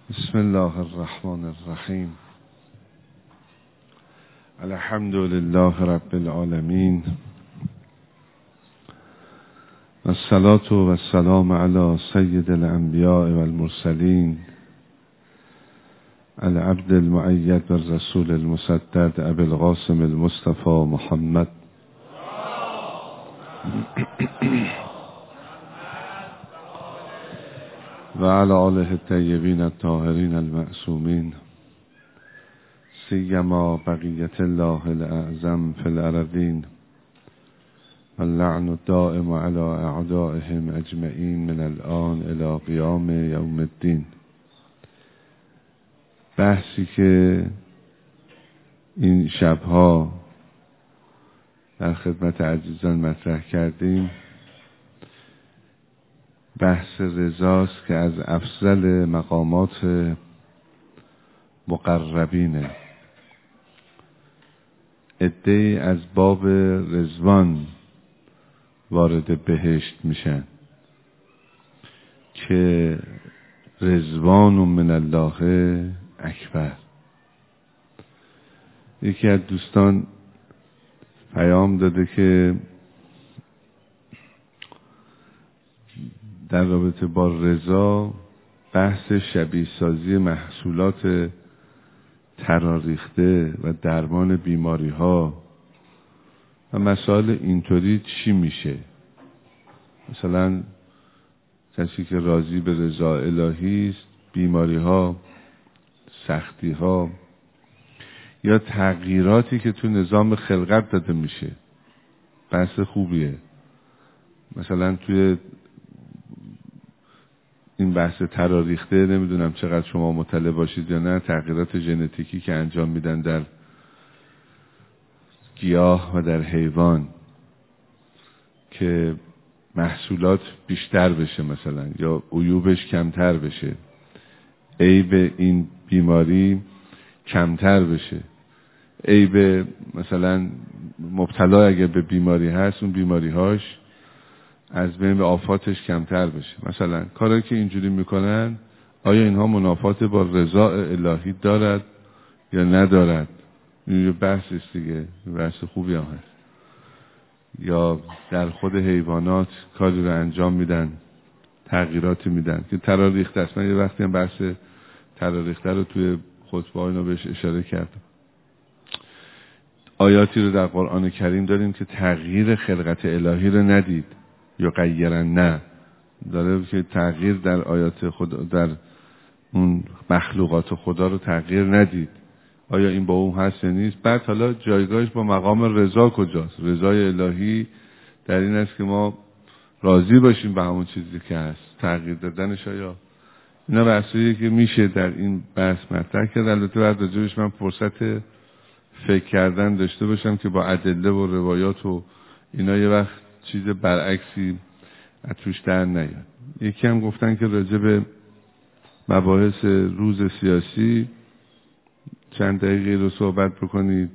بسم الله الرحمن الرحیم. الحمد لله رب العالمین والصلاة والسلام علی سید الانبیاء والمرسلین العبد المؤید والرسول المسدد ابی القاسم المصطفى محمد و علی آله الطیبین الطاهرین المعصومین سیما بقیت الله الاعظم فی الارضین واللعن الدائم علی اعدائهم اجمعین من الان الی قیام یوم الدین. بحثی که این شبها در خدمت عزیزان مطرح کردیم بحث رضاست که از افضل مقامات مقربینه. عده‌ای از باب رضوان وارد بهشت میشن که رضوان من الله اکبر. یکی از دوستان پیام داده که در رابطه با رضا بحث شبیه سازی محصولات تراریخته و درمان بیماری ها و مسائل اینطوری چی میشه. مثلا کسی که راضی به رضا الهی است، بیماری ها، سختی ها یا تغییراتی که تو نظام خلقت داده میشه بحث خوبیه. مثلا توی این بحث تراریخته نمیدونم چقدر شما مطلع باشید یا نه، تغییرات ژنتیکی که انجام میدن در گیاه و در حیوان که محصولات بیشتر بشه مثلا یا عیوبش کمتر بشه، عیب این بیماری کمتر بشه، عیب مثلا مبتلا اگه به بیماری هست اون بیماریهاش از بین به آفاتش کمتر بشه. مثلا کاری که اینجوری میکنن آیا اینها منافات با رضا الهی دارد یا ندارد؟ این بحث است دیگه، بحث خوبی هم هست. یا در خود حیوانات کاری رو انجام میدن، تغییراتی میدن که تراریخته است. من یه وقتی هم بحث تراریخته رو توی خطبه اینا بهش اشاره کردم. آیاتی رو در قرآن کریم داریم که تغییر خلقت الهی رو ندید یا غیرن، نه داره که تغییر در آیات خدا، در اون مخلوقات خدا رو تغییر ندید. آیا این با اون هست یا نیست؟ بعد حالا جایگاهش با مقام رضا کجاست؟ رضای الهی در این است که ما راضی باشیم به همون چیزی که هست، تغییر دادنش آیا اینا بحثیه که میشه در این بحث مطرح کرد. البته بعد راجبش من فرصت فکر کردن داشته باشم که با ادله و روایات و اینا یه وقت چیز برعکسی از توش در نیاد. یکی هم گفتن که راجع به مباحث روز سیاسی چند دقیقه رو صحبت بکنید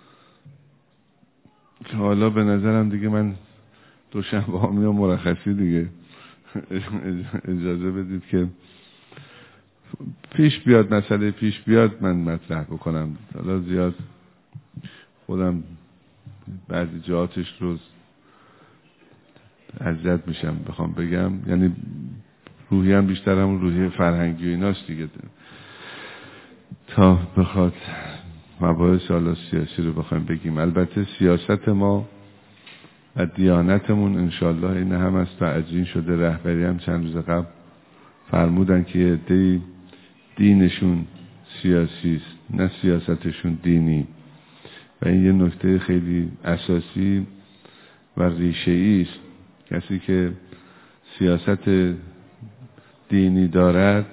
که حالا به نظرم دیگه من دوشنبه ها میام مرخصی دیگه اجازه بدید که پیش بیاد، مسئله پیش بیاد من مطرح بکنم. حالا زیاد خودم بعضی جهاتش رو اذیت میشم بخوام بگم، یعنی روحی هم بیشتر هم روحی فرهنگی و ایناست دیگه، تا بخواد مباحث حالا سیاسی رو بخوایم بگیم. البته سیاست ما و دیانتمون انشالله این هم از تعجین شده. رهبری هم چند روز قبل فرمودن که عده‌ای دینشون سیاسی است نه سیاستشون دینی، و این یه نکته خیلی اساسی و ریشه‌ای است. کسی که سیاست دینی دارد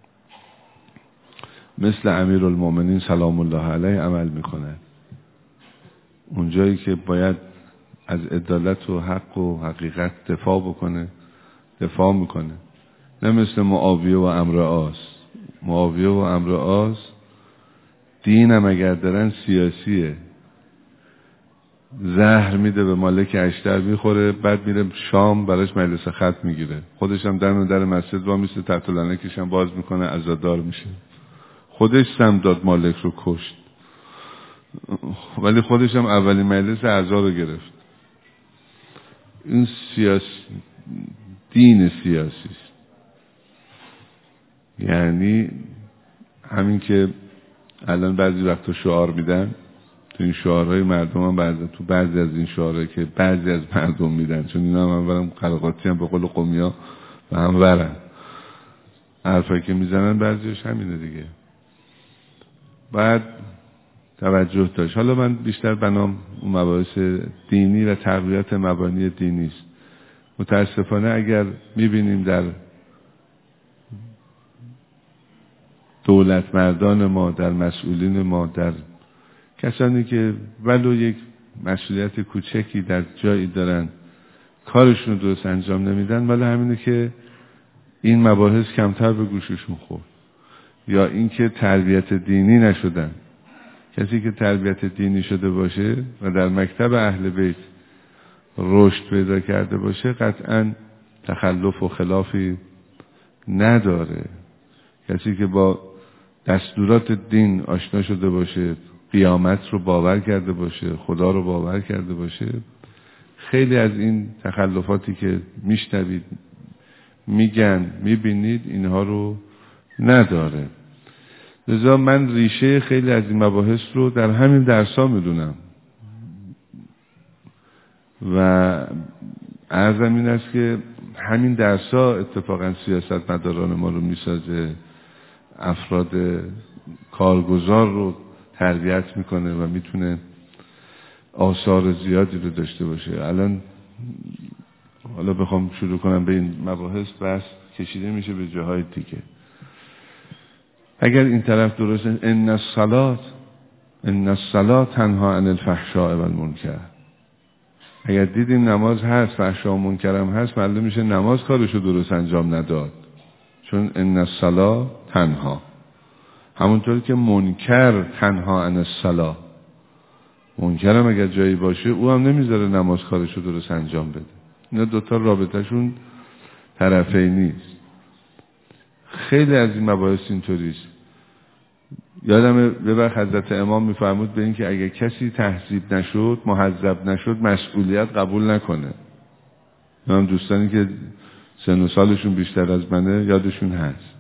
مثل امیرالمومنین سلام الله علیه عمل میکنه. اونجایی که باید از عدالت و حق و حقیقت دفاع بکنه دفاع میکنه، نه مثل معاویه و عمرو عاص. معاویه و عمرو عاص دین هم اگر دارن سیاسیه، زهر میده به مالک اشتر میخوره، بعد میره شام براش مجلس ختم میگیره، خودش هم در مسجد وا میسته، تحت لعنتش هم باز میکنه، عزادار میشه. خودش سم داد مالک رو کشت، ولی خودش هم اولین مجلس اعضا رو گرفت. این دین سیاسی است. یعنی همین که الان بعضی وقتا شعار میدن، تو این شعارهای مردم هم تو بعضی از این شعارهایی که بعضی از مردم میدن، چون اینا هم برم قلقاتی هم به قول قومیا و هم ورن، حرفایی که میزنن بعضیش همینه دیگه. بعد توجه داشت. حالا من بیشتر بنام اون مباحث دینی و تقویت مبانی دینی است. متاسفانه اگر میبینیم در دولت مردان ما، در مسئولین ما، در کسانی که ولو یک مسئولیت کوچکی در جایی دارن کارشون رو درست انجام نمیدن، ولی همینه که این مباحث کمتر به گوششون خورد، یا اینکه تربیت دینی نشدن. کسی که تربیت دینی شده باشه و در مکتب اهل بیت رشد پیدا کرده باشه قطعاً تخلف و خلافی نداره. کسی که با دستورات دین آشنا شده باشه، قیامت رو باور کرده باشه، خدا رو باور کرده باشه، خیلی از این تخلفاتی که میشنوید، میگن، میبینید، اینها رو نداره. لذا من ریشه خیلی از این مباحث رو در همین درس‌ها میدونم و عرضم این است که همین درس‌ها اتفاقا سیاستمداران ما رو میسازه، افراد کارگزار رو تربیت میکنه و میتونه آثار زیادی رو داشته باشه. الان حالا بخوام شروع کنم به این مباحث، بس کشیده میشه به جاهای دیگه. اگر این طرف درست، ان الصلاة تنها عن الفحشاء والمنکر، اگر دیدیم نماز هست، فحشا و منکر هم هست، معلوم میشه نماز کارشو درست انجام نداد، چون ان الصلاة تنها، همونطور که منکر تنها عن الصلاة، منکر هم اگر جایی باشه او هم نمیذاره نماز کارشو درست انجام بده. اینا دوتا رابطهشون طرفی نیست. خیلی از این مباحث اینطوریست. یادم یه وقت حضرت امام میفرمود به این که اگر کسی تهذیب نشد، مهذب نشد، مسئولیت قبول نکنه. من دوستانی که سن و سالشون بیشتر از منه یادشون هست.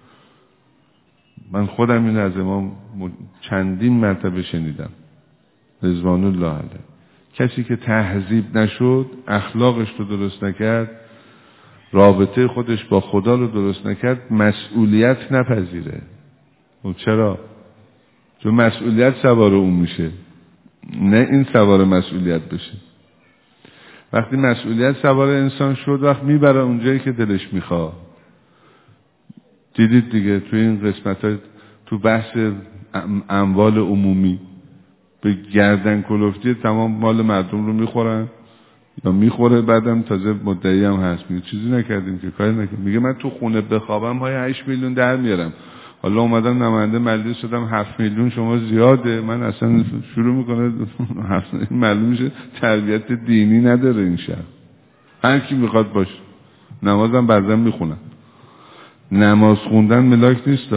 من خودم این از امام چندین مرتبه شنیدم رضوان الله علیه. کسی که تهذیب نشد، اخلاقش رو درست نکرد، رابطه خودش با خدا رو درست نکرد، مسئولیت نپذیره. و چرا؟ چون مسئولیت سوار اون میشه، نه این سوار مسئولیت بشه. وقتی مسئولیت سوار انسان شد، وقت میبره اونجایی که دلش میخواد. دیدید دیگه توی این قسمت تو بحث اموال عمومی به گردن کلفتی تمام مال مردم رو میخورن یا میخوره، بعدم تازه مدعی هم هست میگه چیزی نکردیم که، کاری نکردیم. میگه من تو خونه بخوابم های 8 میلیون در میارم، حالا اومدم نماینده مجلس شدم 7 میلیون شما زیاده، من اصلا شروع میکنه معلوم میشه تربیت دینی نداره این شهر. هر کی میخواد باشه، نمازم بعضا میخونن. نماز خوندن ملاک نیست.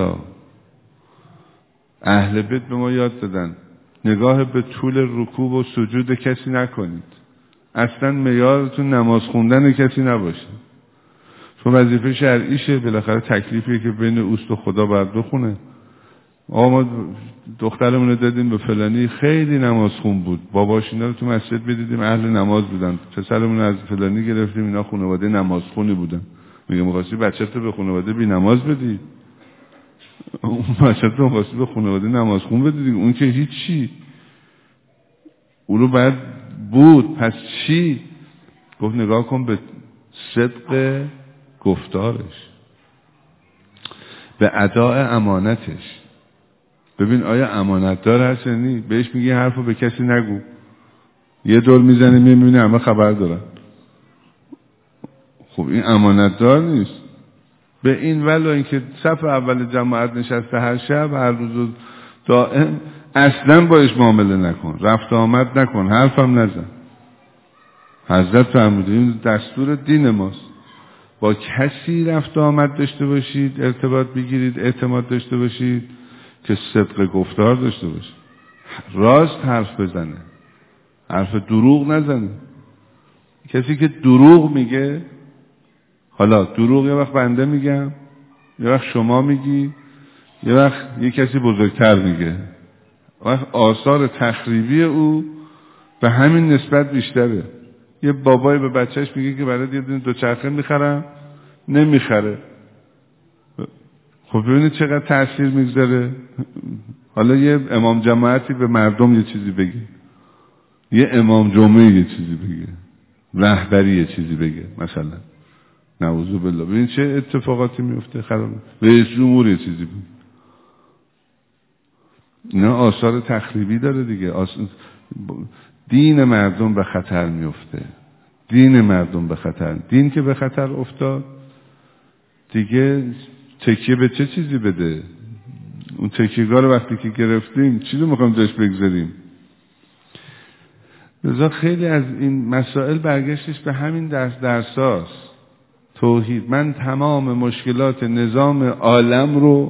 اهل بیت به ما یاد دادن نگاه به طول رکوع و سجود کسی نکنید، اصلا معیارتون نماز خوندن کسی نباشه، چون وظیفه شرعیشه، بالاخره تکلیفیه که بین اوست و خدا باید بخونه. آقا ما دخترمون رو دادیم به فلانی، خیلی نماز خون بود، باباش اینا رو تو مسجد بدیدیم اهل نماز بودن، پسرمون از فلانی گرفتیم اینا خانواده نماز خونی بودن. میگه می‌خواستی بچه‌ت به خانواده بی نماز بدی، اون بچه‌ت رو می‌خواستی به خانواده نماز خون بدی، اون که هیچی، اون رو باید بود. پس چی؟ گفت نگاه کن به صدق گفتارش، به اداء امانتش، ببین آیا امانتدار هست یا نی. بهش میگی حرفو به کسی نگو، یه دور میزنه میبینه همه خبر دارن. خب این امانتدار نیست. به این ولو اینکه صف اول جماعت نشسته هر شب هر روز دائم اصلا باش معامله نکن، رفت آمد نکن، حرفم نزن. حضرت فرمودین دستور دین ماست. با کسی رفت آمد داشته باشید، ارتباط بگیرید، اعتماد داشته باشید که صدق گفتار داشته باشید، راست حرف بزنه، حرف دروغ نزنه. کسی که دروغ میگه، حالا دروغ یه وقت بنده میگم، یه وقت شما میگی، یه وقت یه کسی بزرگتر میگه، وقت آثار تخریبی او به همین نسبت بیشتره. یه بابای به بچهش میگه که برای یه دونه دوچرخه میخرم، نمیخره. خب ببینید چقدر تأثیر میگذاره. حالا یه امام جماعتی به مردم یه چیزی بگه، یه امام جمعه یه چیزی بگه، رهبری یه چیزی بگه، مثلا نعوذ بالله، ببین چه اتفاقاتی میفته. خراب رئیس جمهور یه چیزی بگه، اینا آثار تخریبی داره دیگه. دین مردم به خطر میفته، دین مردم به خطر. دین که به خطر افتاد دیگه تکیه به چه چیزی بده؟ اون تکیه‌گاه رو وقتی که گرفتیم چی رو میخوایم جاش بگذاریم؟ لذا خیلی از این مسائل برگشتش به همین درساست. توحید. من تمام مشکلات نظام عالم رو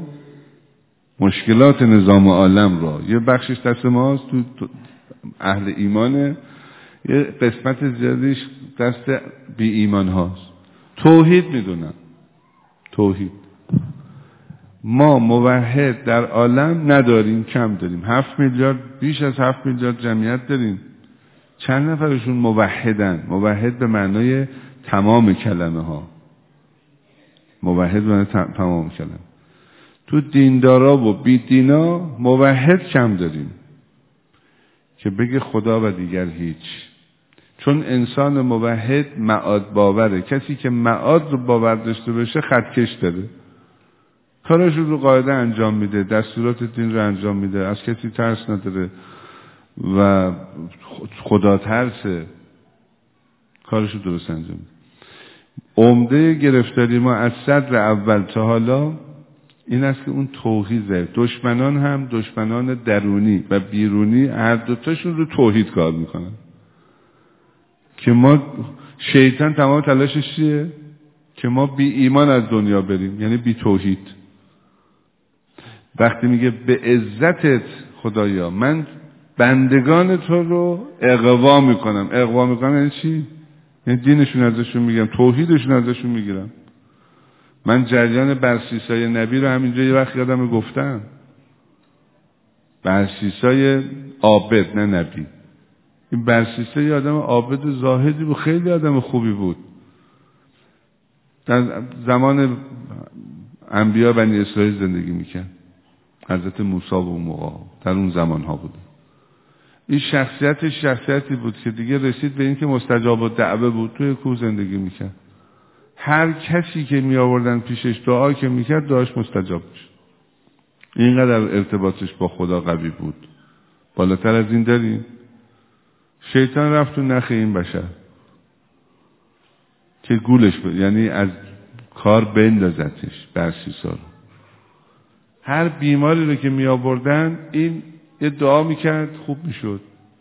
یه بخشش دست ماست، تو اهل ایمانه، یه قسمت زیادیش دست بی ایمان هاست. توحید میدونم. توحید. ما موحد در عالم نداریم، کم داریم. 7 میلیارد، بیش از 7 میلیارد جمعیت داریم. چند نفرشون موحدن؟ موحد به معنای تمام کلمه ها. موحد به معنای تمام کلمه. تو دیندارا و بی دینا موحد کم داریم که بگه خدا و دیگر هیچ. چون انسان موحد معاد باوره. کسی که معاد رو باور داشته باشه خطکش داره، کارش رو قاعده انجام میده، دستورات دین رو انجام میده، از کسی ترس نداره و خدا ترسه، کارش رو درست انجام میده. عمده گرفتاری ما از صدر اول تا حالا این است که اون توحیده. دشمنان هم دشمنان درونی و بیرونی هر دوتاشون رو توحید کار میکنن که ما شیطان تمام تلاشش چیه؟ که ما بی ایمان از دنیا بریم، یعنی بی توحید. وقتی میگه به عزتت خدایا من بندگان تو رو اغوا میکنم. اغوا میکنم یعنی چی؟ یعنی دینشون ازشون میگم، توحیدشون ازشون میگیرم. من جریان برسیسای نبی رو همینجا یه وقت یادم گفتم. برسیسای عابد، نه نبی. این برسیسای آدم عابد و زاهدی بود، خیلی آدم خوبی بود. در زمان انبیا بنی اسرائیل زندگی میکرد. حضرت موسی و موقع در اون زمان ها بود. این شخصیتی بود که دیگه رسید به این که مستجاب الدعوه بود. توی کوه زندگی میکرد. هر کسی که می آوردن پیشش دعا که میکرد دعاش مستجاب میشد. اینقدر ارتباطش با خدا قوی بود. بالاتر از این داریم؟ شیطان رفت تو نخ این بشر که گولش بود، یعنی از کار بندازتش. برسیسا رو هر بیماری رو که می آوردن این یه دعا میکرد خوب میشد.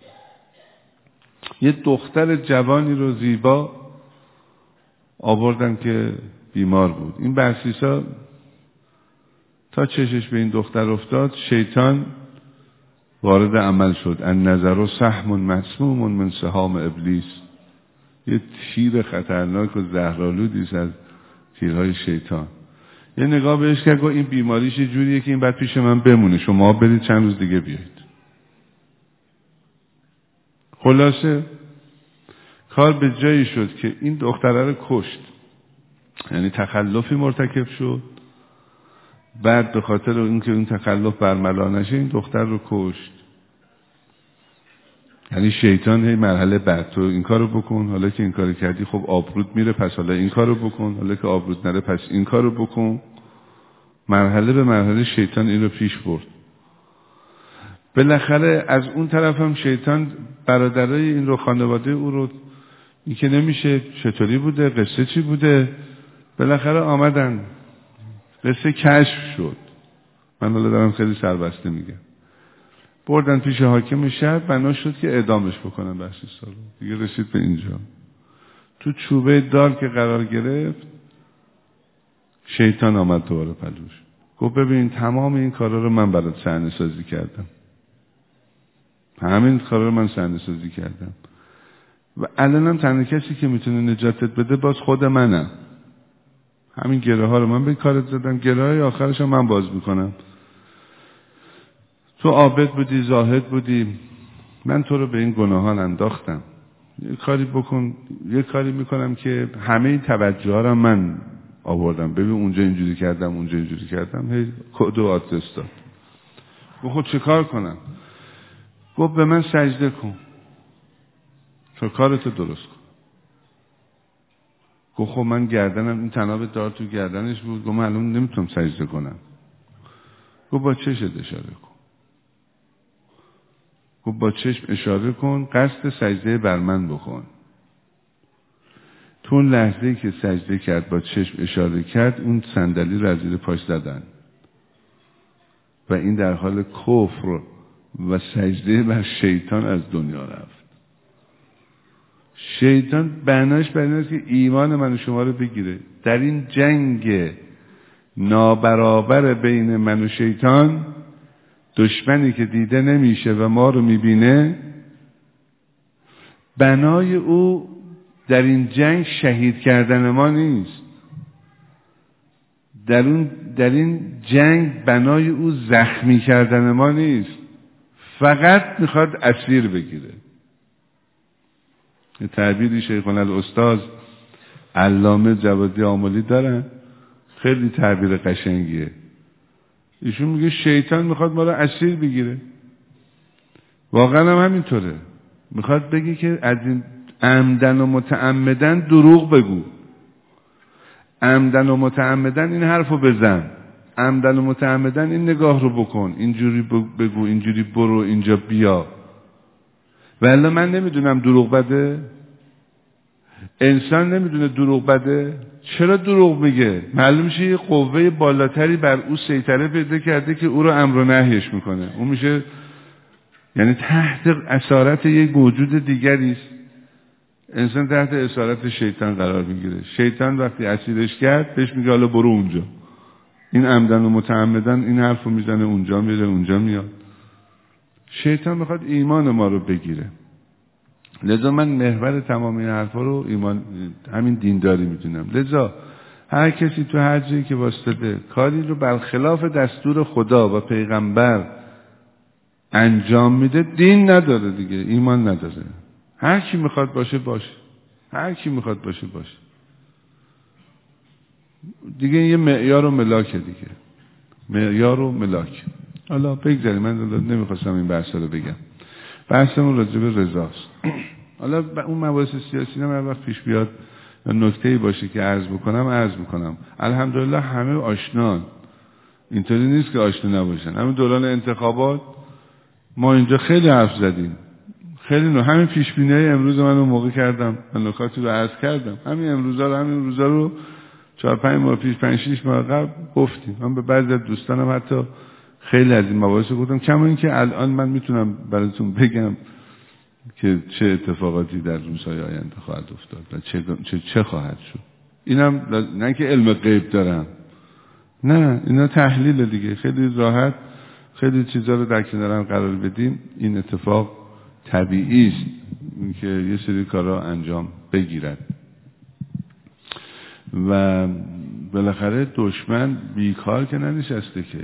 یه دختر جوانی رو زیبا آوردن که بیمار بود. این برسیسا تا چشش به این دختر افتاد شیطان وارد عمل شد. ان نظر سهم مسموم من سهام ابلیس. یه تیر خطرناک و زهرآلودی از تیرهای شیطان. یه نگاه بهش کرد گفت این بیماریش یه جوریه که این بعد پیش من بمونه، شما برید چند روز دیگه بیایید. خلاصه کار به جایی شد که این دختره رو کشت. یعنی تخلفی مرتکب شد. بعد به خاطر اینکه این تخلف برملا نشه این دختر رو کشت. یعنی شیطان هی مرحله بعد تو این کارو بکن، حالا که این کارو کردی خب آبرود میره، پس حالا این کارو بکن، حالا که آبرود نره پس این کارو بکن. مرحله به مرحله شیطان این رو پیش برد. بالاخره از اون طرف هم شیطان برادرای این رو، خانواده او رو، این که نمیشه، چطوری بوده، قصه چی بوده، بالاخره آمدن، قصه کشف شد. من حالا دارم خیلی سربسته میگم. بردن پیش حاکم شهر، بنا شد که اعدامش بکنن بخشی سالو. دیگه رسید به اینجا. تو چوبه دار که قرار گرفت، شیطان آمد دوباره پلوش، گفت ببین تمام این کارا رو من برات صحنه سازی کردم، همین کارا رو من صحنه سازی کردم و الانم تنها کسی که میتونه نجاتت بده باز خود منم. همین گره ها رو من به کارت زدم، گره های آخرش رو من باز میکنم. تو عابد بودی، زاهد بودی، من تو رو به این گناهان انداختم، یه کاری بکن، یه کاری میکنم که همه این توجه ها رو من آوردم، ببین اونجا اینجوری کردم، اونجا اینجوری کردم، هی کد و آدرس داد. گفت چه کار کنم؟ گفت به من سجده کن، تو کارتو درست کن. گفت خب من گردنم این تناب دار تو گردنش بود، گفت من الان نمیتونم سجده کنم. گفت با چشت اشاره کن. گفت با چشم اشاره کن، قصد سجده بر من بکن. تو اون لحظه‌ای که سجده کرد، با چشم اشاره کرد، اون صندلی رو از زیر پاش زدن و این در حال کفر و سجده بر شیطان از دنیا رفت. شیطان بناش بر این است که ایمان من و شما رو بگیره. در این جنگ نابرابر بین من و شیطان، دشمنی که دیده نمیشه و ما رو میبینه، بنای او در این جنگ شهید کردن ما نیست. در این جنگ بنای او زخمی کردن ما نیست، فقط میخواد اسیر بگیره. یه تعبیری شیخنا الاستاذ علامه جوادی آملی دارن، خیلی تعبیر قشنگیه. ایشون میگه شیطان میخواد ما رو اسیر بگیره. واقعا هم همینطوره. میخواد بگی که از این عمدن و متعمدن دروغ بگو، عمدن و متعمدن این حرفو بزن، عمدن و متعمدن این نگاه رو بکن، اینجوری بگو، اینجوری برو، اینجا بیا. ولی من نمیدونم دروغ بده. انسان نمیدونه دروغ بده. چرا دروغ میگه؟ معلوم میشه یه قوه بالاتری بر او سیطره پیدا کرده که او رو امر و نهیش میکنه. اون میشه یعنی تحت اسارت یک موجود دیگری است. انسان تحت اسارت شیطان قرار میگیره. شیطان وقتی اسیرش کرد بهش میگه حالا برو اونجا. این عمدن و متعمدن این حرفو میزنه، اونجا میره، اونجا میاد. شیطان میخواد ایمان ما رو بگیره. لذا من محور تمام این حرفا رو ایمان، همین دینداری میدونم. لذا هر کسی تو هر جایی که واسطه کاری رو برخلاف دستور خدا و پیغمبر انجام میده، دین نداره دیگه، ایمان نداره. هر کی میخواد باشه باشه، هر کی میخواد باشه باشه دیگه. یه معیار و ملاکه دیگه، معیار و ملاک. حالا بگذاریم، من نمیخواستم این بحث رو بگم. بحثمون راجع به رضاست. حالا اون مباحث سیاسی نه من وقت پیش بیاد یا نکته‌ای باشه که عرض میکنم. الحمدلله همه آشنان، اینطوری نیست که آشنا نباشن. همین دوران انتخابات ما اینجا خیلی حرف زدیم، خیلی همین پیشبینی‌های امروز من اون موقع کردم، من نکاتی رو عرض کردم. همین روزا رو 4-5 ماه پیش، 5-6 ماه قبل گفتیم. من به بعضی از دوستانم حتی خیلی از این مباحث رو گفتم، کما اینکه الان من میتونم براتون بگم که چه اتفاقاتی در روزهای آینده خواهد افتاد و چه خواهد شد. اینم نه که علم غیب دارم، نه، اینا تحلیل دیگه. خیلی راحت خیلی چیزا رو در کنارم قرار بدیم. این اتفاق طبیعی است که یه سری کارا انجام بگیرد و بالاخره دشمن بیکار که ننشسته که.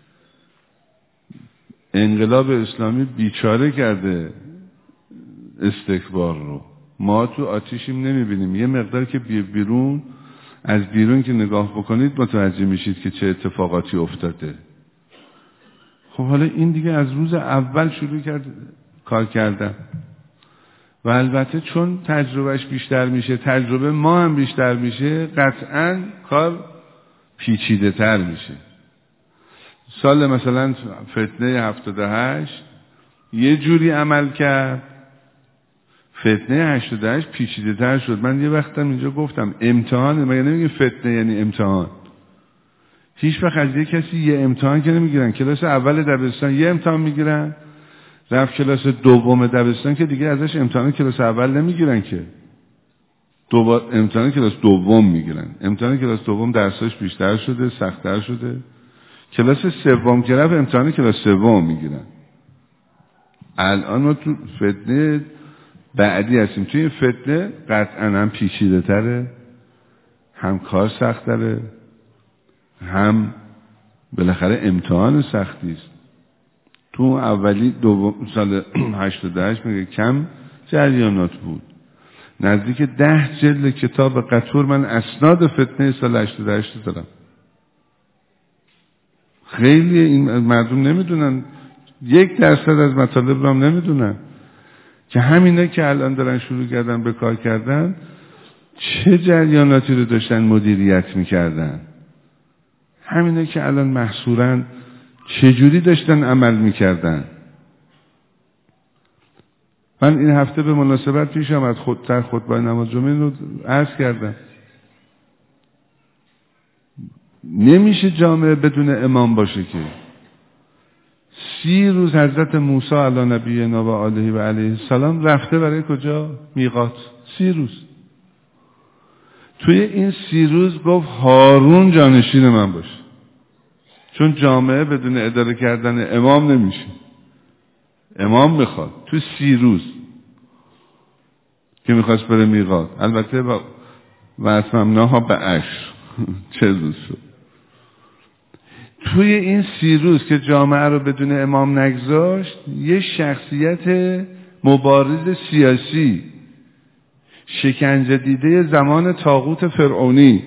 انقلاب اسلامی بیچاره کرده استکبار رو. ما تو آتیشیم نمیبینیم. یه مقدار که بیرون، از بیرون که نگاه بکنید متوجه میشید که چه اتفاقاتی افتاده. خب حالا این دیگه از روز اول شروع کرد کار کردن و البته چون تجربهش بیشتر میشه، تجربه ما هم بیشتر میشه، قطعاً کار پیچیده تر میشه. سال مثلا فتنه 78 یه جوری عمل کرد، فتنه 88 پیچیده تر شد. من یه وقتم اینجا گفتم امتحانه، مگه نمیگه فتنه یعنی امتحان؟ هیچ وقت از یه کسی یه امتحان که نمیگیرن. کلاس اول دبستان یه امتحان میگیرن، رفت کلاس دوم دبستان که دیگه ازش امتحان کلاس اول نمیگیرن که، امتحان کلاس دوم میگیرن. امتحان کلاس دوم درساش بیشتر شده، سخت‌تر شده. کلاس سوم که رفت امتحان کلاس سوم میگیرن. الان ما تو فتنه بعدی هستیم. توی این فتنه قطعا هم پیچیده تره، هم کار سخت تره، هم بالاخره امتحان سختی است. تو اولی سال 88 میگه کم جریانات بود، نزدیک 10 جلد کتاب قطور من اسناد فتنه سال 88 دارم. خیلی این مردم نمیدونن، 1% از مطالب رو هم نمیدونن که همینه که الان دارن شروع کردن به کار کردن چه جریاناتی رو داشتن مدیریت میکردن، همینه که الان محصورن چجوری داشتن عمل میکردن. من این هفته به مناسبت پیش آمد در خطبه نماز جمعه رو عرض کردم، نمیشه جامعه بدون امام باشه که. 30 روز حضرت موسی علی نبینا و آله و علیه السلام رفته برای کجا؟ میقات. 30 روز. توی این 30 روز گفت هارون جانشین من باشه، چون جامعه بدون اداره کردن امام نمیشه. امام میخواد. تو 30 روز که میخواست بره میقات، البته و اتممناها به 10 چه روز شد. توی این 30 روز که جامعه رو بدون امام نگذاشت، یه شخصیت مبارز سیاسی شکنجه دیده زمان طاغوت فرعونی،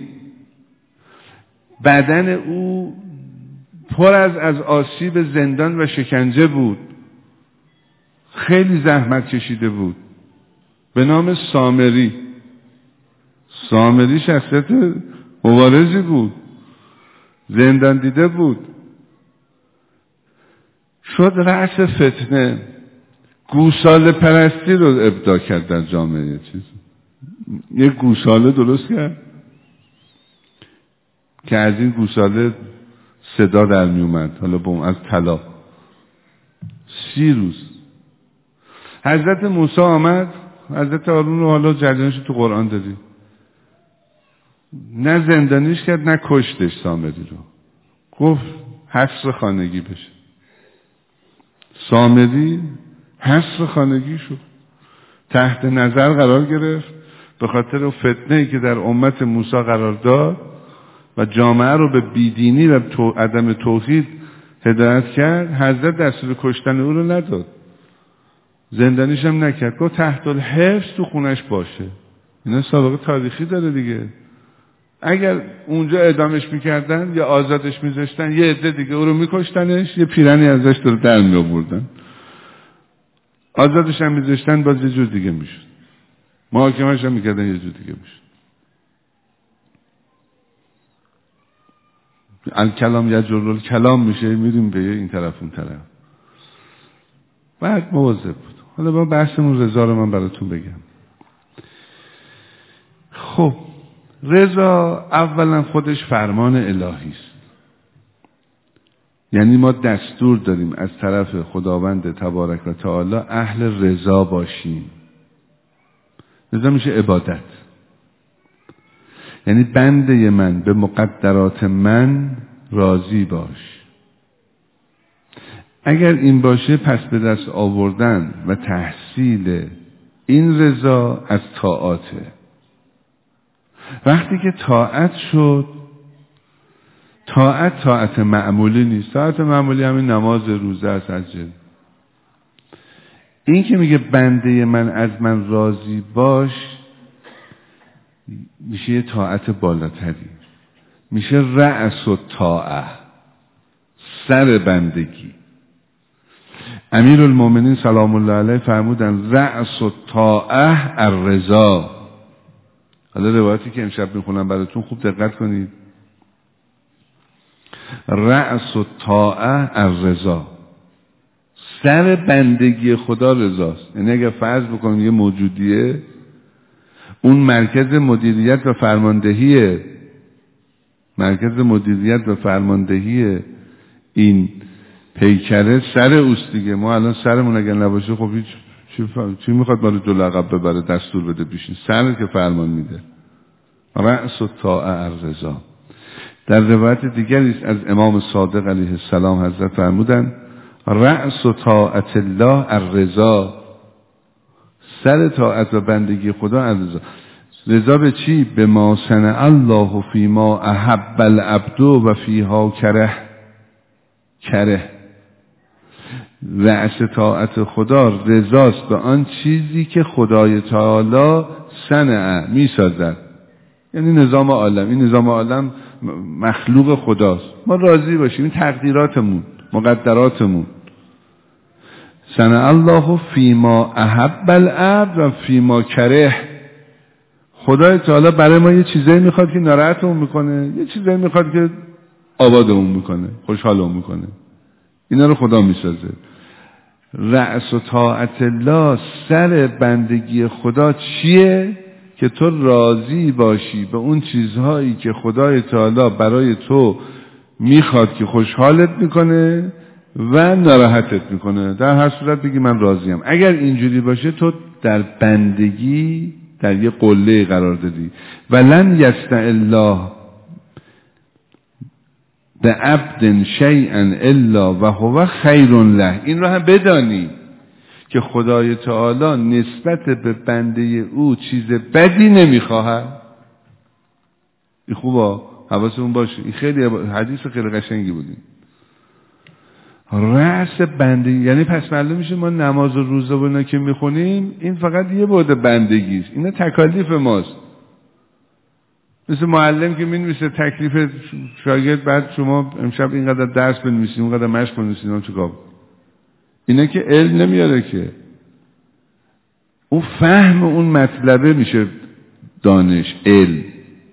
بدن او پر از آسیب زندان و شکنجه بود، خیلی زحمت کشیده بود، به نام سامری. سامری شخصیت مبارزی بود، زندان دیده بود، شد رأس فتنه. گوساله پرستی رو ابداع کرد در جامعه. یه گوساله درست کرد که از این گوساله صدا در می اومد، حالا از طلا. 30 روز حضرت موسی آمد، حضرت هارون رو حالا جریانش تو قرآن دادی، نه زندانیش کرد نه کشتش. سامری رو گفت حصر خانگی بشه. سامری حصر خانگی شد، تحت نظر قرار گرفت به خاطر فتنه‌ای که در امت موسی قرار داد و جامعه رو به بیدینی و عدم توحید هدایت کرد. حضرت دستور کشتن او رو نداد، زندانیش هم نکرد، گفت تحت الحفظ تو خونش باشه. اینا سابقه تاریخی داره دیگه. اگر اونجا اعدامش میکردن یا آزادش میذاشتن، یه عده دیگه او رو میکشتنش، یه پیرنی ازش رو در میآوردن. آزادش هم میذاشتن، باز یه جور دیگه میشد. محاکمه‌اش هم میکردن، یه جور دیگه میشد. الکلام یجر الکلام میشه، میریم به این طرف اون طرف. بعد مواظب بود. حالا با بحثمون رضا رو من براتون بگم. خب رضا اولا خودش فرمان الهی است، یعنی ما دستور داریم از طرف خداوند تبارک و تعالی اهل رضا باشیم. رضا میشه عبادت، یعنی بنده من به مقدرات من راضی باش. اگر این باشه پس به دست آوردن و تحصیل این رضا از طاعاته. وقتی که طاعت شد، طاعت معمولی نیست. طاعت معمولی همین نماز، روزه است، حج. این که میگه بنده من از من راضی باش، میشه یه طاعت بالاتری، میشه رأس الطاعه، سر بندگی. امیرالمومنین سلام الله علیه فرمودن رأس الطاعه الرضا. حالا روایتی که امشب میخونم براتون خوب دقت کنید. رأس الطاعه الرضا، سر بندگی خدا رضاست. یعنی اگر فرض بکنیم یه موجودیه، اون مرکز مدیریت و فرماندهی این پیکره سر اوست دیگه. ما الان سرمون اگر نباشه خب هیچ چی میخواد ما رو جلو عقب ببره، دستور بده پیشین؟ سر که فرمان میده. رأس الطاعه الرضا. در روایت دیگری است از امام صادق علیه السلام حضرت فرمودند رأس طاعت الله الرضا، سر طاعت و بندگی خدا الرضا. رضا به چی؟ به ما صنع الله فیما احب العبد و فیها کره. رأس طاعت خدا رضاست به آن چیزی که خدای تعالی صنع میسازد، یعنی نظام عالم. این نظام عالم مخلوق خداست، ما راضی باشیم، این تقدیراتمون، مقدراتمون. صنع الله فیما احب العبد و فیما کره. خدای تعالی برای ما یه چیزایی میخواد که ناراحتمون میکنه، یه چیزایی میخواد که آبادمون میکنه، خوشحالمون میکنه. اینا رو خدا میسازه. رأس طاعت الله، سر بندگی خدا چیه؟ که تو راضی باشی به اون چیزهایی که خدای تعالی برای تو میخواد که خوشحالت میکنه و ناراحتت میکنه. در هر صورت بگی من راضیم. اگر اینجوری باشه تو در بندگی در یه قله قرار دادی. ولن یصنع الله به عبد شیئا الا و هو خیر له. این رو هم بدانی که خدای تعالی نسبت به بنده او چیز بدی نمیخواهد. این خوبه، حواسمون باشه. این خیلی حدیث خیلی قشنگی بودیم. رأس بنده، یعنی پس معلوم میشه ما نماز و روزه و اینا که میخونیم این فقط یه بعد بندگیست، اینا تکالیف ماست. مثل معلم که مینویسه تکلیف شاگرد، بعد شما امشب اینقدر درس بنویسید، اونقدر مشق بنویسید، اون چیکار؟ اینا که علم نمیاره که. اون فهم اون مطلبه میشه دانش، علم.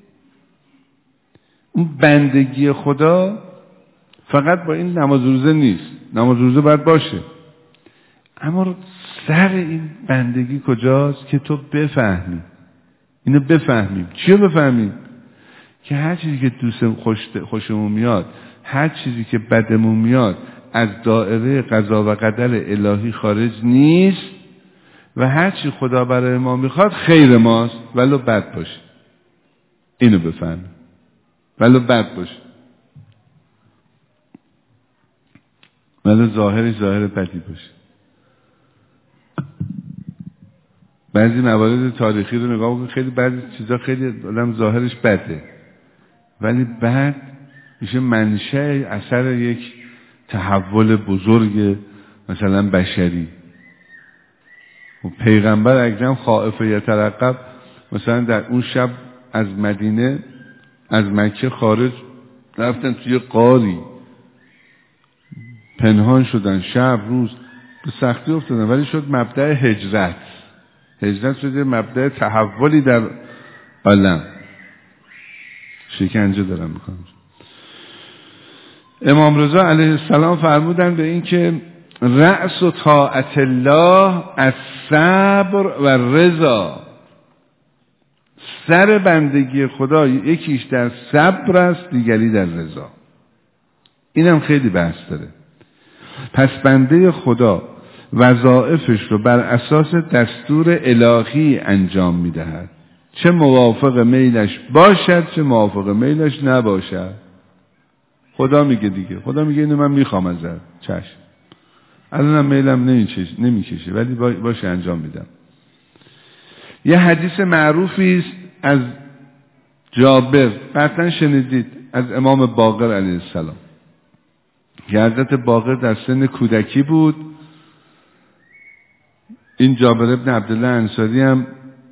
اون بندگی خدا فقط با این نماز روزه نیست. نماز روزه باید باشه، اما سر این بندگی کجاست؟ که تو بفهمی. اینو بفهمیم. چیو بفهمیم؟ که هر چیزی که دوستم خوشمون میاد، هر چیزی که بدمون میاد از دایره قضا و قدر الهی خارج نیست و هر چی خدا برای ما میخواد خیر ماست، ولو بد باشه. اینو بفهمیم، ولو بد باشه، ولو ظاهرش ظاهر بدی باشه. بعضی موارد تاریخی رو نگاه کنید، خیلی بعضی چیزا خیلی آدم ظاهرش بده ولی بعد میشه منشأ اثر یک تحول بزرگ مثلا بشری. و پیغمبر اکرم خائف یترقب مثلا در اون شب از مدینه از مکه خارج رفتن توی غاری، پنهان شدن، شب روز به سختی افتادن، ولی شد مبدأ هجرت. هجرت شده مبدأ تحولی در عالم. شکنجه دارم میکنم. امام رضا علیه السلام فرمودن به این که رأس طاعت الله الصبر و رضا، سر بندگی خدا یکیش در صبر است، دیگری در رضا. اینم خیلی بحث داره. پس بنده خدا وظایفش رو بر اساس دستور الهی انجام میدهد، چه موافق میلش باشد چه موافق میلش نباشد. خدا میگه دیگه، خدا میگه اینو من میخوام ازت، چشم، الانم میلم نمیکشه ولی باشه انجام میدم. یه حدیث معروفی است از جابر، قطعا شنیدید، از امام باقر علیه السلام، که حضرت باقر در سن کودکی بود. این جابر ابن عبدالله انصاری هم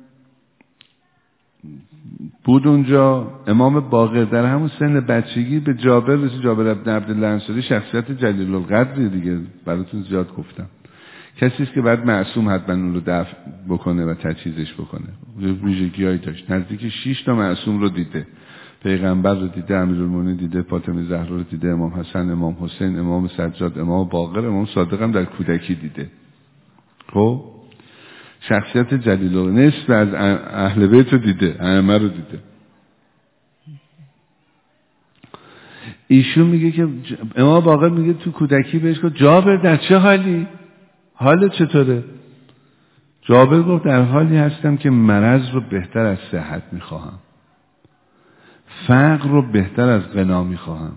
بود اونجا. امام باقر در همون سن بچگی به جابر رسید. جابر ابن عبدالله انصاری شخصیت جلیل القدری دیگه، براتون زیاد گفتم. کسی است که بعد معصوم حتما اون رو دفع بکنه و تجهیزش بکنه. ویژگی‌هایی داشت. نزدیک 6 تا معصوم رو دیده. پیغمبر رو دیده، امیرالمومنین دیده، فاطمه زهرا رو دیده، امام حسن، امام حسین، امام سجاد، امام باقر، امام صادق هم در کودکی دیده. خب شخصیت جلیل القدر، نصف از اهل بیت رو دیده، ائمه رو دیده. ایشون میگه که امام باقر میگه تو کودکی بهش گفت جابر در چه حالی؟ حالت چطوره؟ جابر گفت در حالی هستم که مرض رو بهتر از صحت میخواهم، فقر رو بهتر از غنا میخواهم،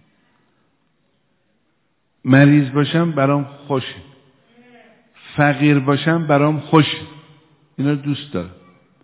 مریض باشم برام خوشه، فقیر باشم برام خوشه، اینا رو دوست دارم.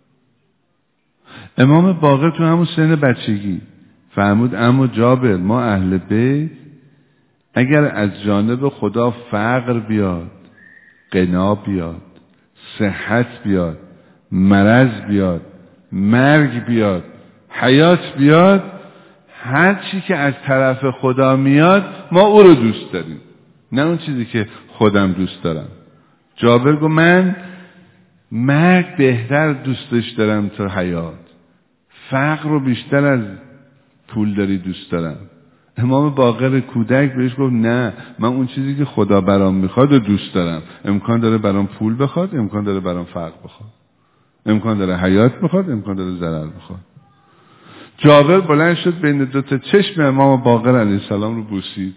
امام باقر تو همون سن بچگی فرمود اما جابر ما اهل بیت اگر از جانب خدا فقر بیاد، غنا بیاد، صحت بیاد، مرض بیاد، مرگ بیاد، حیات بیاد، هر چی که از طرف خدا میاد ما او رو دوست داریم، نه اون چیزی که خودم دوست دارم. جابر گفت من مرگ بهتر دوستش دارم تا حیات، فقر رو بیشتر از پول داری دوست دارم. امام باقر کودک بهش گفت نه من اون چیزی که خدا برام میخواد رو دوست دارم، امکان داره برام پول بخواد، امکان داره برام فقر بخواد، امکان داره حیات بخواد، امکان داره ضرر بخواد. جابر بلند شد بین دو تا چشم امام باقر علیه السلام رو بوسید،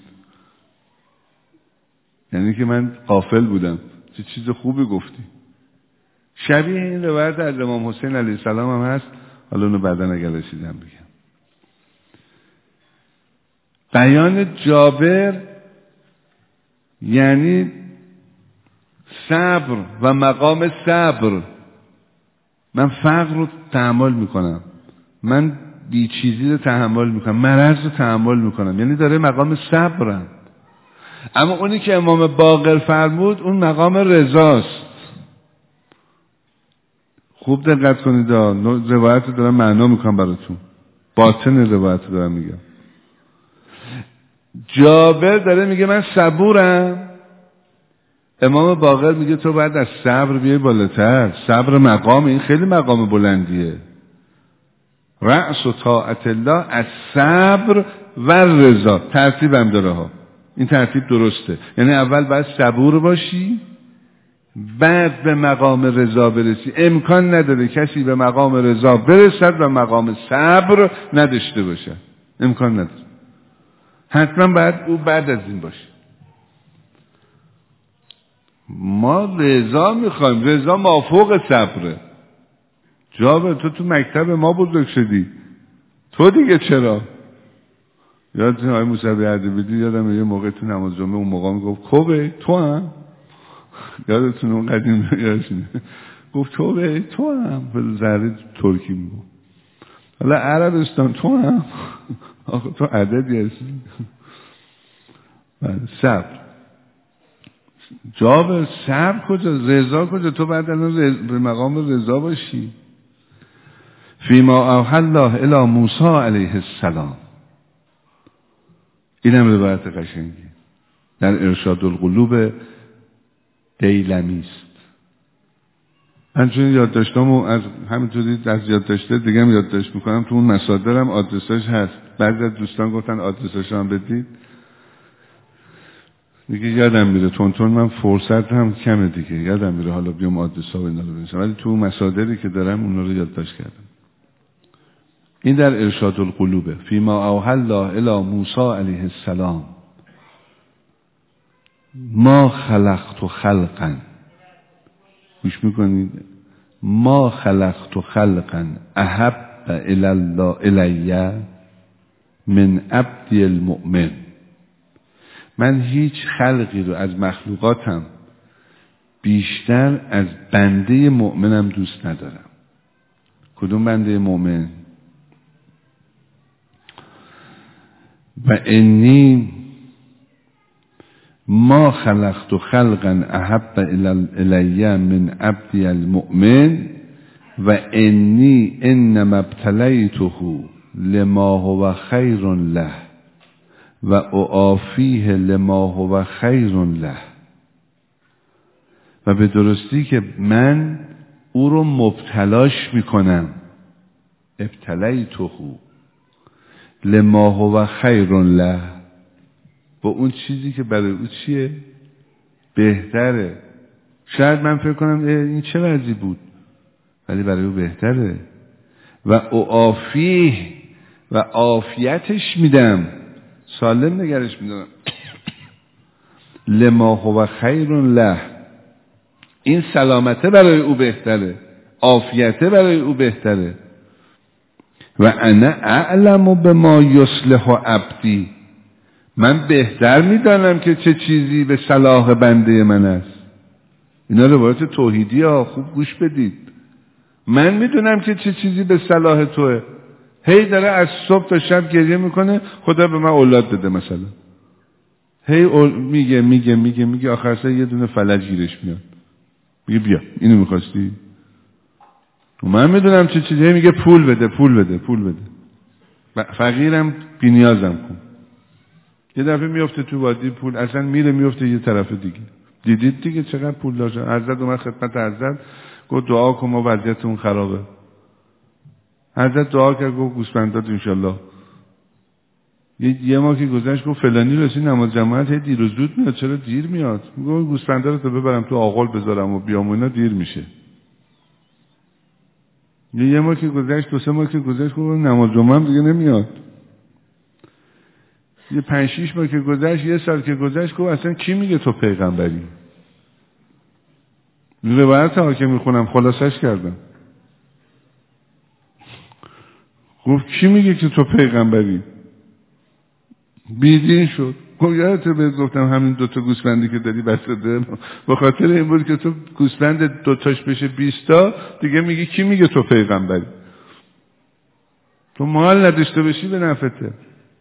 یعنی که من غافل بودم، چه چیز خوبی گفتی. شبیه این روایت از امام حسین علیه السلام هم هست، حالا اونو بعداً اگر رسیدم بگم. بیان جابر یعنی صبر و مقام صبر. من فقر رو تحمل میکنم، من بیچیزی رو تحمل میکنم، مرض رو تحمل میکنم، یعنی داره مقام صبرم. اما اونی که امام باقر فرمود اون مقام رضاست. خوب دقت کنید، روایت رو دارم معنا میکنم براتون، باطن روایت رو دارم میگم. جابر داره میگه من صبورم، امام باقر میگه تو باید از صبر بیای بالاتر. صبر مقام، این خیلی مقام بلندیه. رأس و طاعت الله از صبر و رضا، ترتیب هم داره ها، این ترتیب درسته، یعنی اول باید صبور باشی بعد به مقام رضا برسی. امکان نداره کسی به مقام رضا برسد و مقام صبر نداشته باشه، امکان نداره، حتما باید او بعد از این باشه. ما رضا میخوایم، رضا مافوق صبره. جابر تو مکتب ما بزرگ شدی، تو دیگه چرا؟ یادتون آقای موسوی اردبیلی یادم یه موقع تو نماز جمعه اون موقع میگفت کوبه تو هم، یادتون اون قدیم یادتونه گفت تو هم به ذره ترکی میگفت، حالا عربستان تو هم آخه تو عددی هستی. صبر. جابر صبر کجا، رضا کجا؟ تو بعد الان به مقام رضا باشی. فیما اوحی الله الی موسی علیه السلام، اینم روایت قشنگی در ارشاد القلوب دیلمی است. من چون یادداشتامو از همینطوری از یادداشته دیگه هم یادداشت میکنم، تو اون مصادرم آدرساش هست. بعضی از دوستان گفتن آدرساش هم بدید، دیگه یادم میره تون من فرصت هم کمه دیگه، یادم میره حالا بیام آدرسا و اینا رو بنویسم، ولی تو مصادری که دارم اونا رو یادداشت کردم. این در ارشاد القلوبه. فیما اوحی الله الی موسی علیه السلام ما خلقت خلقا، گوش میکنید، ما خلقت خلقا احب الی الله الی من عبدی المؤمن. من هیچ خلقی رو از مخلوقاتم بیشتر از بنده مؤمنم دوست ندارم. کدوم بنده مؤمن؟ و انی ما خلقت خلقا احب الی من عبدی المؤمن و انی انما ابتلیته لما هو خیر له و اعافیه لما هو خیر له. و به درستی که من او رو مبتلاش میکنم، ابتلیته لما هو خیر له، با اون چیزی که برای او چیه؟ بهتره. شاید من فکر کنم این چه وضعی بود، ولی برای او بهتره. و اعافیه، و عافیتش میدم، سالم نگرش میدارم. لما هو خیر له، این سلامته برای او بهتره، عافیته برای او بهتره. و انا اعلم بما یصلح عبدی، من بهتر میدانم که چه چیزی به صلاح بنده من است. اینا روایت توحیدی ها، خوب گوش بدید. من میدونم که چه چیزی به صلاح توه. هی داره از صبح تا شب گریه میکنه خدا به من اولاد بده مثلا. هی میگه آخر سر یه دونه فلج گیرش میاد، میگه بیا اینو میخواستی. من میدونم چه چیزی. هی میگه پول بده. فقیرم بی‌نیازم کن. یه دفعه میفته تو وادی پول، اصلا میفته یه طرف دیگه. دیدید دیگه چقدر پول داشت. حضرت اومد خدمت حضرت گفت دعا کن ما وضعیتمون خرابه. حضرت دعا کرد گفت گوسفندات انشالله. یه ماه که گذشت گفت فلانی رسید نماز جماعت، هی دیر و زود میاد، چرا دیر میاد؟ گفت گوسفندا رو تو ببرم تو آغل بذارم و بیام و اینا دیر میشه. یه ماه که گذشت، 2-3 ماه که گذشت گفت نماز جمعه هم دیگه نمیاد. یه 5-6 ماه که گذشت، 1 سال که گذشت گفت اصلا کی میگه تو پیغمبری؟ روایت ها که میخونم خلاصش کردم. گفت کی میگه که تو پیغمبری؟ بیدین شد. گفت یادت بهت گفتم همین 2 تا گوسفندی که داری بسته به خاطر این بود که تو گوسفند 2 تاش بشه 20 تا دیگه میگی کی میگه تو پیغمبری؟ تو مال نداشته باشی به نفته،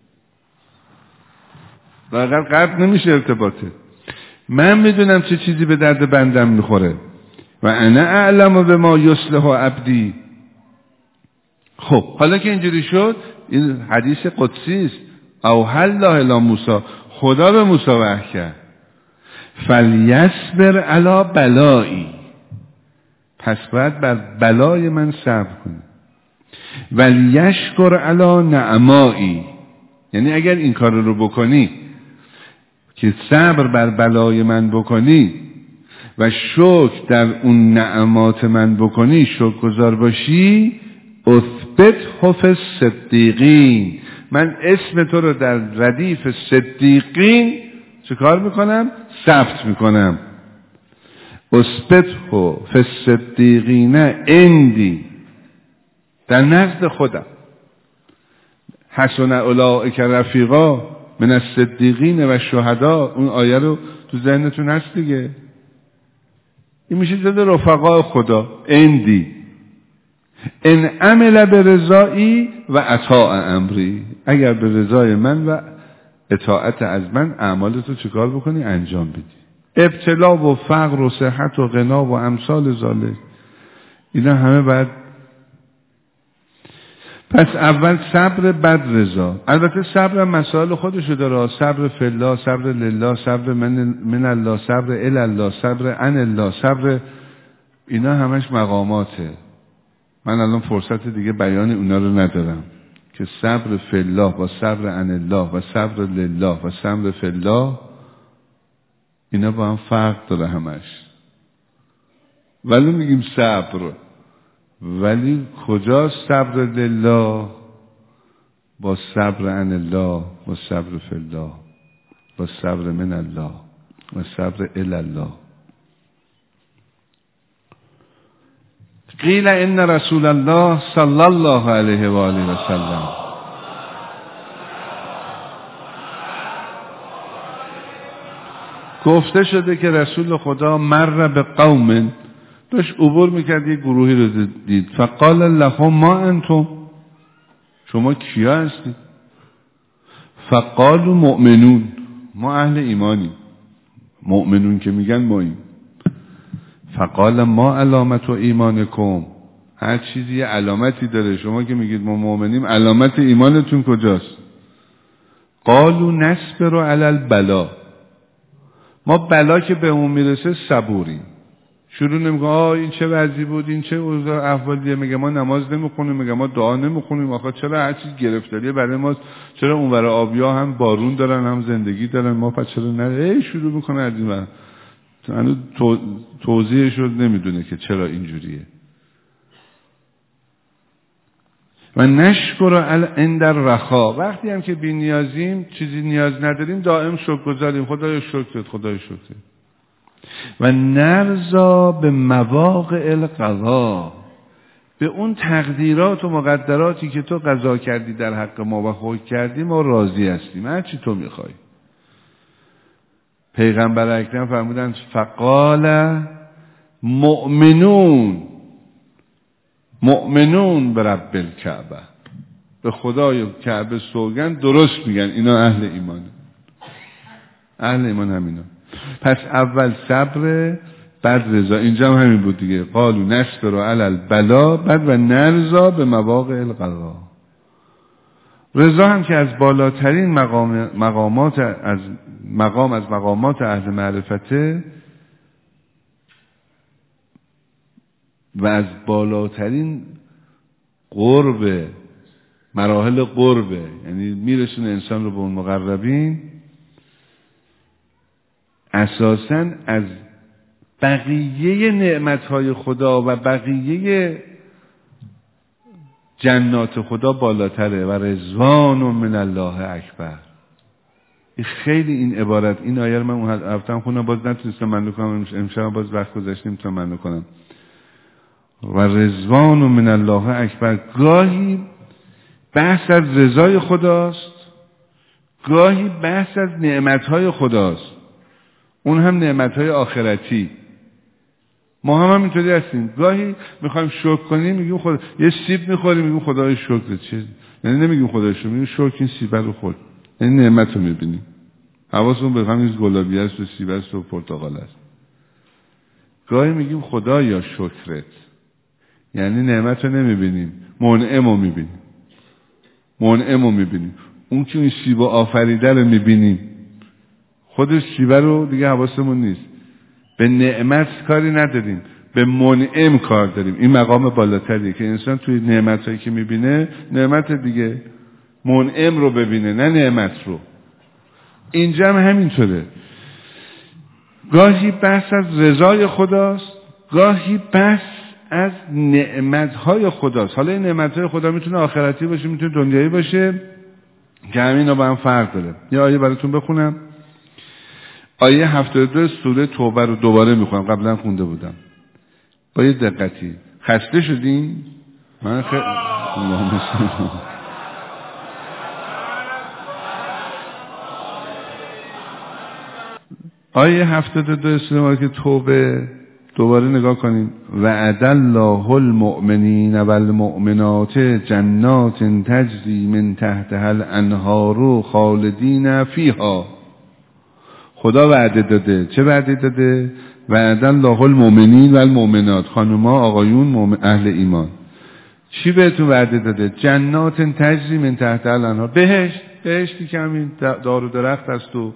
واقعا قطع نمیشه ارتباطه. من میدونم چه چیزی به درد بندم میخوره. و انا اعلم بما یصلح عبدی. خب حالا که اینجوری شد، این حدیث قدسی است. او الله الی موسی، خدا به موسی وحی کرد فلیصبر علی بلایی، پس باید بر بلای من صبر کنی. ولیشکر علی نعمایی، یعنی اگر این کار رو بکنی که صبر بر بلای من بکنی و شکر در اون نعمات من بکنی، شکرگزار باشی، اثبت حف صدیقین، من اسم تو رو در ردیف صدیقین چه کار میکنم؟ ثبت میکنم. اثبت حف صدیقین اندی، در نزد خودم. حسن اولئک رفیقا من الصدیقین و الشهدا، اون آیه رو تو ذهنتون هست دیگه. این میشه جز رفقا خدا. اندی ان عمل به رضایی و اطاع امری، اگر به رضای من و اطاعت از من اعمالتو چیکار بکنی؟ انجام بدی. ابتلا و فقر و صحت و غنا و امثال ذالک، اینا همه باید. پس اول صبر بعد رضا. البته صبر مسائل خودشو داره، صبر فی الله، صبر لله، صبر من الله، صبر الی الله، صبر عن الله، صبر، اینا همش مقاماته. من الان فرصت دیگه بیان اونا رو ندارم که صبر فی الله و صبر عن الله و صبر لله و صبر فی الله اینا با هم فرق داره همش. ولی میگیم صبر، ولی کجاست صبر لله با صبر عن الله و صبر فی الله و صبر من الله و صبر الی الله؟ قیل ان رسول الله صلی الله علیه و آله و سلم، گفته شده که رسول خدا مر به قوم، داشت عبور میکرد یه گروهی رو دید. فقال لهم ما انتم، شما کیا هستید؟ فقالوا مؤمنون، ما اهل ایمانیم. مؤمنون که میگن ماییم. فقال ما علامت و ایمانکم، هر چیزی یه علامتی داره، شما که میگید ما مؤمنیم علامت ایمانتون کجاست؟ قالوا نصبر علی البلا، ما بلا که به اون میرسه صبوریم. شروع نمیگه این چه وضعی بود، این چه اوضاع احوالیه، میگه ما نماز نمیخونیم، میگه ما دعا نمیخونیم، آخه چرا هر چیز گرفتاریه برای ما، چرا اونور آبیا هم بارون دارن هم زندگی دارن، ما پس چرا نه؟ شروع میکنه از این هنوز توضیحش رو نمیدونه که چرا اینجوریه. و نشکر عند الرخا، وقتی هم که بی نیازیم، چیزی نیاز نداریم، دائم شکر گذاریم، خدای شکرت، خدای شکرت. و نرضا به مواقع القضا، به اون تقدیرات و مقدراتی که تو قضا کردی در حق ما و حکم کردی، ما راضی هستیم، هر چی تو میخوای. پیغمبر اکرم فرمودند فقال مؤمنون به رب الکعبه، به خدای کعبه سوگند درست میگن، اینا اهل ایمان. اهل ایمان همینا. پس اول صبر، بعد رضا. اینجا هم همین بود دیگه، قالوا نصبر علی البلا، بعد و نرضا به مواقع القضا. رضا هم که از بالاترین مقامات از مقامات اهل معرفته و از بالاترین قرب، مراحل قربه، یعنی میرسونه انسان رو به اون مقربین. اساساً از بقیه نعمتهای خدا و بقیه جنات خدا بالاتره. و رضوان من الله اکبر. خیلی این عبارت، این آیه رو من اون هفتم خوندم، باز نتونستم معنی کنم، امشب باز وقت گذاشتیم تا معنی کنم. و رضوان من الله اکبر، گاهی بحث از رضای خداست، گاهی بحث از نعمتهای خداست، اون هم نعمتهای آخرتی. ما هم اینطوری هستیم، گاهی میخوایم شکر کنیم میگیم خدا، یه سیب میخوریم میگیم خدای شکرت، چه یعنی نمیگیم خدای شکر، میگیم شکر این سیب رو خورد، یعنی نعمت رو میبینیم. حواسمون به همین گلابی است و سیب است و پرتقال است. گاهی میگیم خدایا شکرت، یعنی نعمت رو نمیبینیم، منعم رو میبینیم. منعم رو میبینیم، اون که این سیب آفریده رو میبینیم، خودش سیب رو دیگه حواسمون نیست، به نعمت کاری نداریم، به منعم کار داریم. این مقام بالاتریه که انسان توی نعمتایی که میبینه، نعمت دیگه، منعم رو ببینه نه نعمت رو. اینجا هم همینطوره، گاهی بحث از رضای خداست، گاهی بحث از نعمتهای خداست. حالا این نعمتهای خدا میتونه آخرتی باشه، میتونه دنیایی باشه، که همین ها با هم فرق داره. یه آیه براتون بخونم، آیه 72 سوره توبه رو دوباره میخونم، قبلا خونده بودم، با یه دقتی. خسته شدین؟ من آیه 72 سوره که توبه دوباره نگاه کنیم. وعد الله المؤمنین والمؤمنات جنات تجری من تحتها الانهار خالدین فیها. خدا وعده داده. چه وعده داده؟ وعد الله المؤمنین والمؤمنات، خانوما آقایون اهل ایمان. چی بهتون وعده داده؟ جنات تجری من تحتها الانهار، بهشتی که همین دار و درخت است و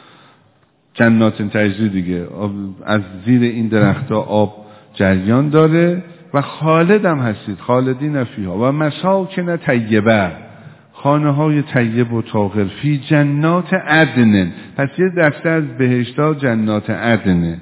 جنات تجری دیگه، از زیر این درخت‌ها آب جریان داره و خالد هم هستید، خالدین فیها. و مساکن طیبه، خانه‌های طیب و طاهر، فی جنات عدن. پس یه دسته از بهشت‌ها جنات عدنه.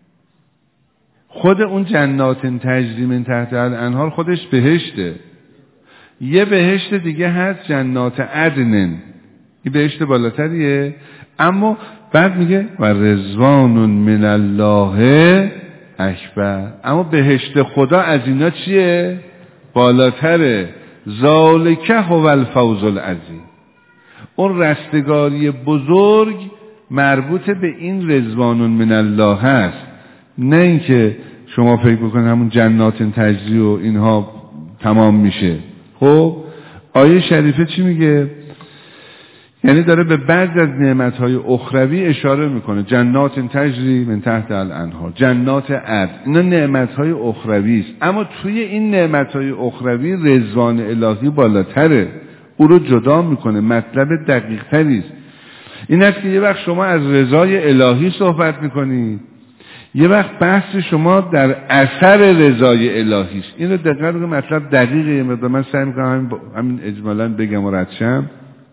خود اون جنات تجری من تحت الانهار خودش بهشته. یه بهشت دیگه هست جنات عدن، این بهشت بالاتریه. اما بعد میگه و رضوان من الله اکبر، اما بهشت خدا از اینا چیه؟ بالاتره. ذالک هو الفوز العظیم. اون رستگاری بزرگ مربوط به این رضوان من الله هست، نه اینکه شما فکر بکنید همون جنات تجری و اینها تمام میشه. خب آیه شریفه چی میگه؟ یعنی داره به بعضی از نعمت‌های اخروی اشاره میکنه. جنات تجری من تحت الانهار، جنات عدن، اینا نعمت‌های اخروی است. اما توی این نعمت‌های اخروی رضوان الهی بالاتره، او رو جدا میکنه، مطلب دقیق‌تری است. این است که یه وقت شما از رضای الهی صحبت میکنید، یه وقت بحث شما در اثر رضای الهی است. این رو دقیقاً بگم، مطلب دقیقه. من سعی میکنم همین اجمالاً بگم و رد شم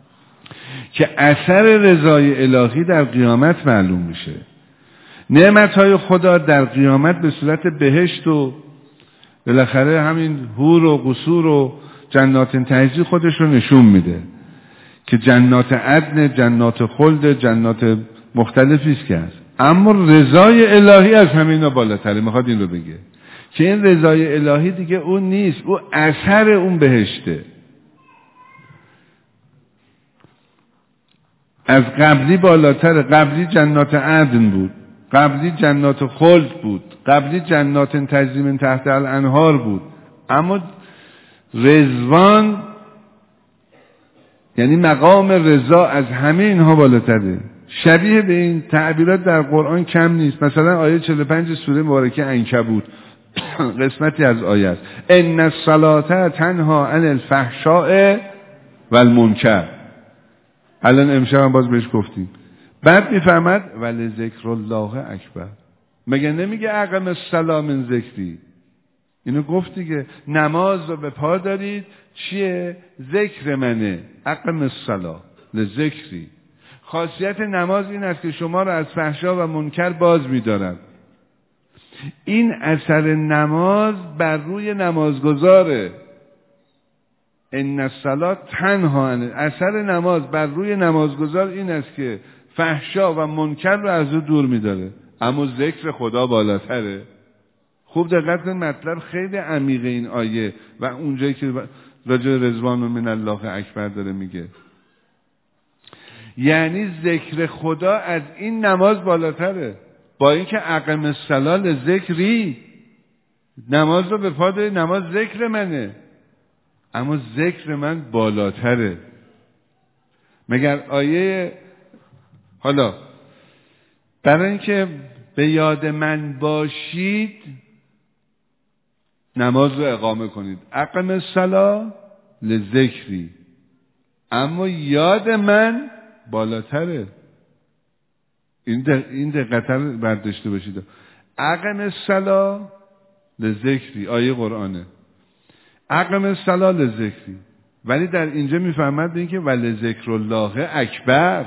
که اثر رضای الهی در قیامت معلوم میشه. نعمتهای خدا در قیامت به صورت بهشت و بالاخره همین حور و قصور و جنات تجری خودش رو نشون میده که جنات عدن، جنات خلد، جنات مختلفی است که هست، اما رضای الهی از همه اینا بالاتره. میخواد این رو بگه که این رضای الهی دیگه اون نیست، اون اثر اون بهشته. از قبلی بالاتره. قبلی جنات عدن بود، قبلی جنات خلد بود، قبلی جنات تجری من تحت الانهار بود، اما رضوان یعنی مقام رضا از همه اینها بالاتره. شبیه به این تعبیرات در قرآن کم نیست. مثلا آیه 45 سوره مبارکه عنکبوت قسمتی از آیه است: ان الصلاة تنها عن الفحشاء والمنکر. الان امشب هم باز بهش گفتیم. بعد میفهمد ولذکر الله اکبر. مگه نمیگه اقم الصلاة من ذکری؟ اینو گفت دیگه، نماز رو به پا دارید، چیه؟ ذکر منه. اقم الصلاة لذکری. خاصیت نماز این است که شما رو از فحشا و منکر باز می‌دارد. این اثر نماز بر روی نمازگزاره. ان الصلاة تنها عن، اثر نماز بر روی نمازگزار این است که فحشا و منکر رو از او دور می‌داره، اما ذکر خدا بالاتره. خوب دقت کن، مطلب خیلی عمیقه این آیه و اونجایی که راجع رضوان من الله اکبر داره میگه، یعنی ذکر خدا از این نماز بالاتره. با اینکه اقم الصلاة لذکری، نماز رو به پا داری، نماز ذکر منه، اما ذکر من بالاتره. مگر آیه حالا برای اینکه به یاد من باشید نماز رو اقامه کنید، اقم الصلاة لذکری، اما یاد من بالاتره. این دقت رو برداشته باشید. اقم الصلاة لذکری آیه قرآنه، اقم الصلاة لذکری، ولی در اینجا میفهمد این که ولذکر الله اکبر،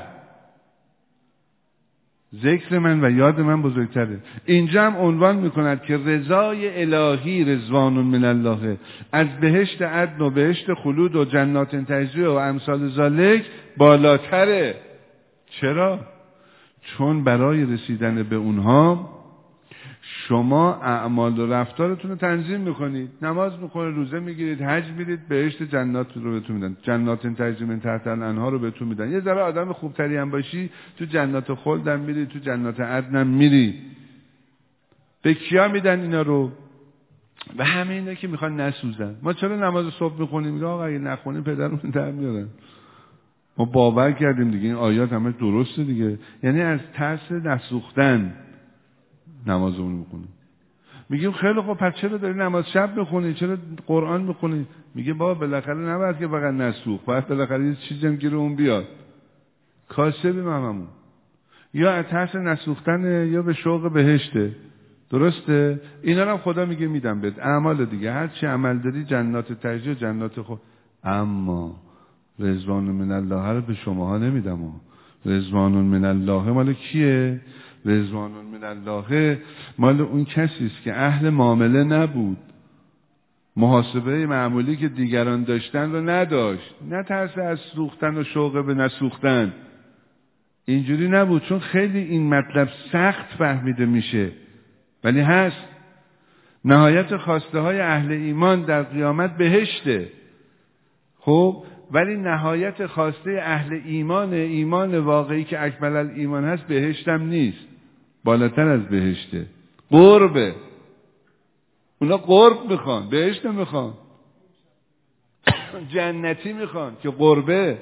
ذکر من و یاد من بزرگتره. اینجا هم عنوان میکند که رضای الهی، رضوان من الله، از بهشت عدن و بهشت خلود و جنات تجری و امثال ذالک بالاتره. چرا؟ چون برای رسیدن به اونها شما اعمال و رفتارتون رو تنظیم میکنید، نماز میکنید، روزه میگیرید، حج میرید، بهشت جنات رو بهتون میدن، جنات تجری من تحت الانهار رو بهتون میدن. یه ذره آدم خوبتری هم باشی تو جنات خلد هم میری، تو جنات عدن هم میری. به کیا میدن اینا رو؟ به همه اینا که میخوان نسوزن. ما چرا نماز صبح میخونیم؟ میگه آقا اگه نخونیم پدرمون در میارن. ما باور کردیم دیگه این آیات همه درسته دیگه، یعنی از ترس نسوختن نمازمون میخونیم. میگیم خیلی خب پس چرا داری نماز شب میخونی، چرا قرآن میخونی؟ میگه بابا بالاخره نباید که فقط نسوخ، باید بالاخره یه چیزی هم گیر اون بیاد. کاسبیم هممون، یا از ترس نسوختن یا به شوق بهشته. درسته؟ اینا هم خدا میگه میدم بهت، اعمال دیگه هر چی عمل داری جنات تجری و جنات خود، اما رضوان من الله رو به شماها نمیدم. رضوان من الله مال کیه؟ رضوان من الله مال اون کسی است که اهل معامله نبود، محاسبه معمولی که دیگران داشتن رو نداشت، نه ترس از سوختن و شوق به نسوختن، اینجوری نبود. چون خیلی این مطلب سخت فهمیده میشه، ولی هست. نهایت خواسته های اهل ایمان در قیامت بهشته، خب، ولی نهایت خواسته اهل ایمان، ایمان واقعی که اکمل الایمان هست، بهشتم نیست، بالاتر از بهشته، قربه. اونا قرب میخوان، بهشت میخوان، جنتی میخوان که قربه،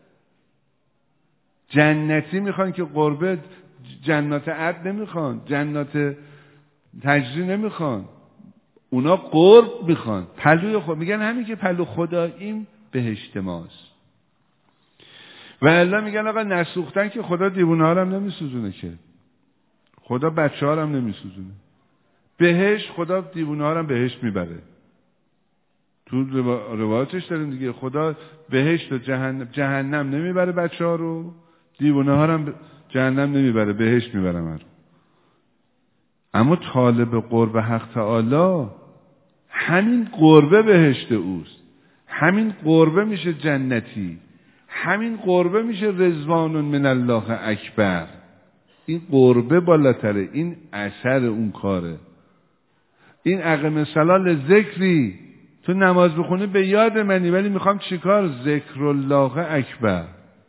جنتی میخوان که قربه، جنات عدن نمیخوان، جنات تجری نمیخوان، اونا قرب میخوان، پلوی خود. میگن همین که پلو خداییم بهشت ماست. و الله میگن آقا نسوختن که خدا دیوونه ها رو هم نمیسوزونه، که خدا بچه ها رو هم نمیسوزونه. بهشت خدا دیوونه ها رو هم بهشت میبره. تو روایاتش داریم دیگه، خدا بهشت و جهنم نمیبره بچه ها رو، دیوونه ها رو هم جهنم نمیبره، بهشت میبره من. اما طالب قرب حق تعالی همین قربه بهشت اوست، همین قربه میشه جنتی، همین قربه میشه رضوان من الله اکبر. این قربه بالاتره، این اثر اون کاره. این اقم الصلاة ذکری، تو نماز بخونی به یاد منی، ولی میخوام چیکار؟ ذکر الله اکبر.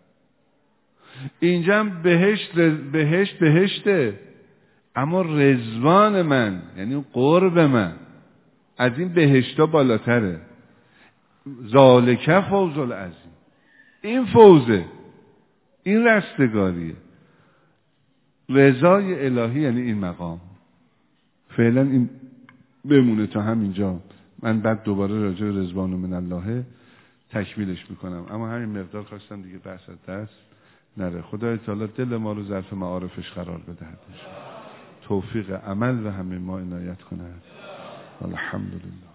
اینجا هم بهشته، اما رضوان من یعنی قرب من از این بهشتا بالاتره. ذالک فوز العظیم. این فوزه، این رستگاریه. رضای الهی یعنی این مقام. فعلا این بمونه تا همینجا. من بعد دوباره راجع به رضوان من الله تکمیلش میکنم، اما همین مقدار خواستم دیگه بحث از دست نره. خدای تعالی دل ما رو ظرف معارفش قرار بدهد، توفیق عمل و همه ما عنایت کند. الحمدلله.